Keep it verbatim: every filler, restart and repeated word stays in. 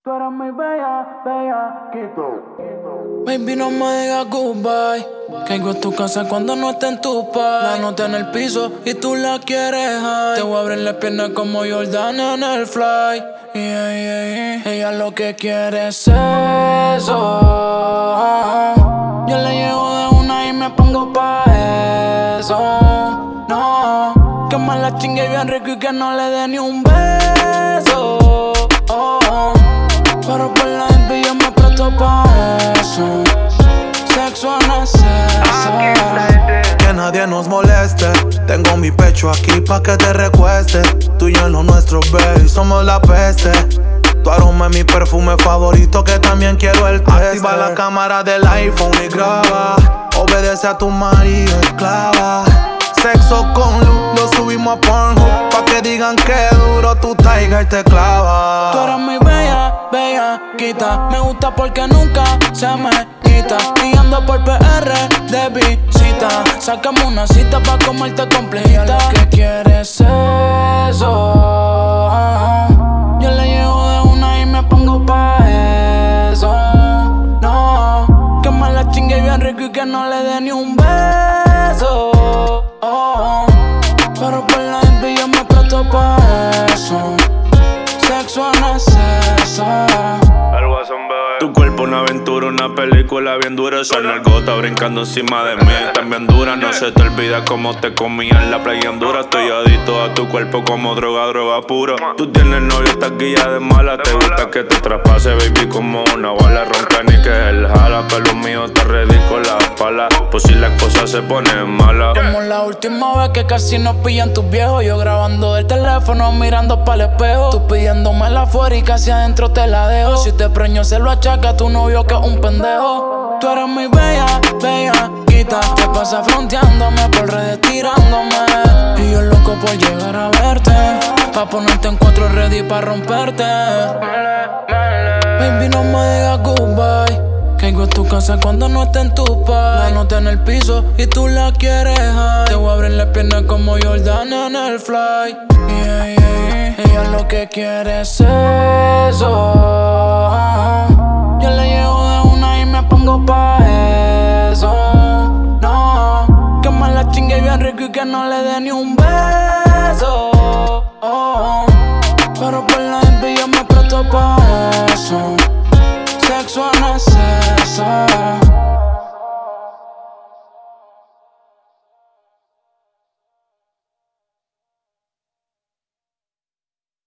Tú eres muy bella, bella, quito. Baby, no me digas goodbye. Caigo en tu casa cuando no esté en tu paz. La nota en el piso y tú la quieres high. Te voy a abrir las piernas como Jordan en el fly. Yeah, yeah, yeah. Ella lo que quiere es eso. Yo le llego de una y me pongo pa' eso. No, que me la chingue bien rico y que no le dé ni un beso. Oh, pero por la envidia yo me presto pa' eso. Sexo en exceso. Que nadie nos moleste. Tengo mi pecho aquí pa' que te recueste. Tú y yo en lo nuestro, baby, somos la peste. Tu aroma es mi perfume favorito, que también quiero el tester. Activa la cámara del iPhone y graba. Obedece a tu marido, esclava. Sexo con luz, lo subimos a Pornhub, pa' que digan que duro tu tiger te clava. Tú eres muy bella, bella, quita. Me gusta porque nunca se me quita. Y ando por P R de visita. Sácame una cita pa' comerte completa. Lo que quieres es eso. Yo le llego de una y me pongo pa' eso. No, que me la chingue bien rico y que no le dé ni un beso. Oh, pero por la envidia yo me presto pa' eso. Sexo en exceso. Tu cuerpo una aventura, una película bien dura. Esa nalgota brincando encima de mí, también dura. No se te olvida cómo te comía en la playa en dura. Estoy adicto a tu cuerpo como droga, droga pura. Tú tienes novio, estás guía de mala. Te gusta que te traspase, baby, como una bala. Ronca ni que él jala. Pelo mío te redí con la pala. Pues si las cosas se ponen malas. Como la última vez que casi nos pillan tus viejos. Yo grabando del teléfono, mirando pa'l espejo. Tú pidiéndome la fuera y casi adentro te la dejo. Si te preño se lo achaca a tu novio que es un pendejo. Tú eres muy bella, bella, quita. Te pasas fronteándome por redes tirándome. Y yo loco por llegar a verte, pa' ponerte en cuatro ready pa' romperte. Baby, no me digas goodbye. Caigo en tu casa cuando no esté en tu paz. La nota en el piso y tú la quieres high. Te voy a abrir las piernas como Jordan en el fly. Yeah, yeah, yeah. Ella lo que quiere es eso. Yo le llego de una y me pongo pa' eso. No, que me la chingue bien rico y que no le dé ni un beso. Oh, pero por la envidia yo me presto pa' eso. Sexo en exceso.